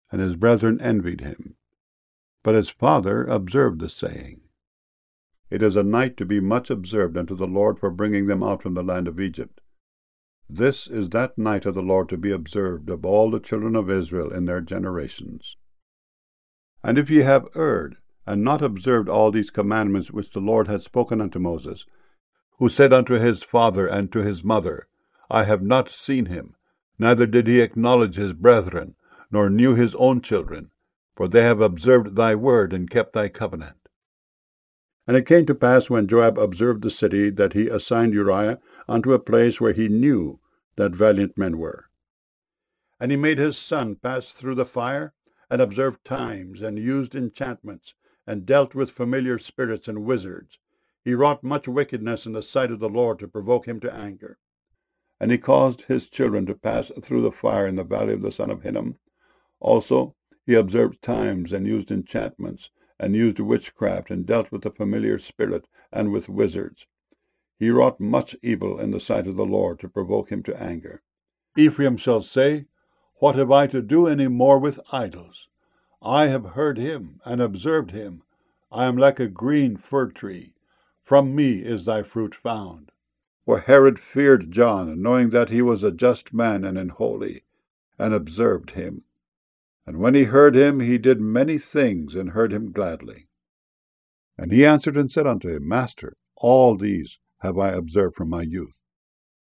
and his brethren envied him. But his father observed the saying. It is a night to be much observed unto the Lord for bringing them out from the land of Egypt. This is that night of the Lord to be observed of all the children of Israel in their generations. And if ye have erred, and not observed all these commandments which the Lord had spoken unto Moses, who said unto his father and to his mother, I have not seen him, neither did he acknowledge his brethren, nor knew his own children, for they have observed thy word and kept thy covenant. And it came to pass, when Joab observed the city, that he assigned Uriah unto a place where he knew that valiant men were. And he made his son pass through the fire, and observed times, and used enchantments, and dealt with familiar spirits and wizards. He wrought much wickedness in the sight of the Lord to provoke him to anger. And he caused his children to pass through the fire in the valley of the son of Hinnom. Also he observed times, and used enchantments, and used witchcraft, and dealt with the familiar spirit, and with wizards. He wrought much evil in the sight of the Lord to provoke him to anger. Ephraim shall say, What have I to do any more with idols? I have heard him, and observed him. I am like a green fir tree. From me is thy fruit found. For Herod feared John, knowing that he was a just man and holy, and observed him. And when he heard him, he did many things, and heard him gladly. And he answered and said unto him, Master, all these have I observed from my youth.